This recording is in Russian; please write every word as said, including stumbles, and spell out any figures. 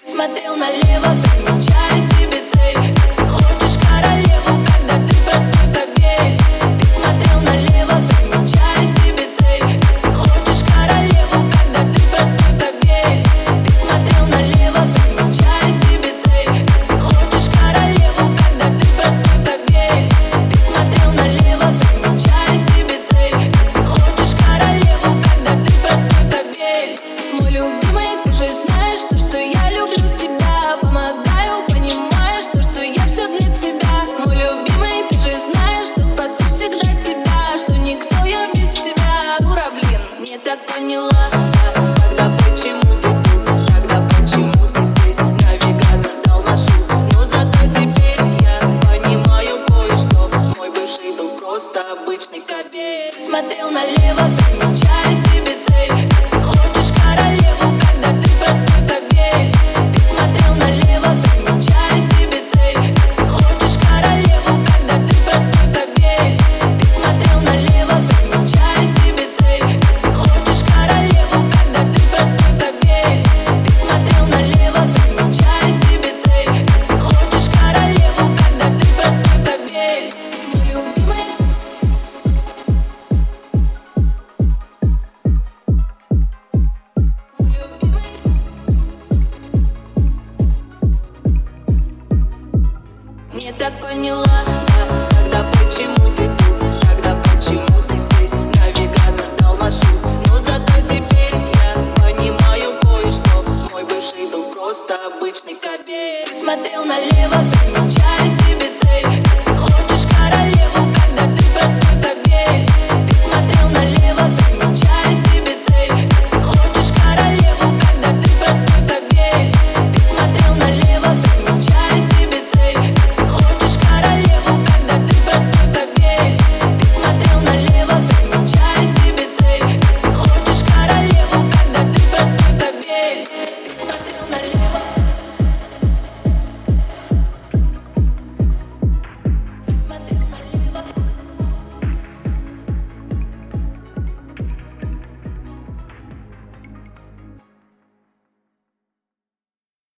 Смотрел налево, примечая себе цель. Ты хочешь королеву, когда ты простой кобель. Ты смотрел налево, примечая себе цель. Ты хочешь королеву, когда ты простой кобель. Ты смотрел налево, примечая себе цель. Ты хочешь королеву, когда ты простой кобель. Ты смотрел налево, примечая себе цель. Ты хочешь королеву, когда ты простой кобель. Мой любимый, ты же знаешь, то, что я люблю тебя. Помогаю, понимаешь, то, что я все для тебя. Мой любимый, ты же знаешь, что спасу всегда тебя. Что никто я без тебя. Дура, блин, не так поняла. Тогда почему ты тут? Тогда почему ты здесь? Навигатор дал маршрут, но зато теперь я понимаю кое-что. Мой бывший был просто обычный кобель. Ты смотрел налево, примечая себе цель. Ты хочешь королеву, когда ты простой кобель. Ты смотрел налево, примечая себе цель. Ты хочешь королеву, когда ты простой кобель. Ты смотрел налево, примечая себе цель. Ты хочешь королеву, когда ты простой кобель. Ты смотрел налево, примечая себе цель. Ты хочешь королеву, когда ты простой кобель. Мой любимый. Не так поняла, да, тогда почему ты тут? Тогда почему ты здесь? Навигатор дал маршрут, но зато теперь я понимаю кое-что. Мой бывший был просто обычный кобель. Ты смотрел налево, примечая себе цель. Ты хочешь королеву, когда ты простой кобель.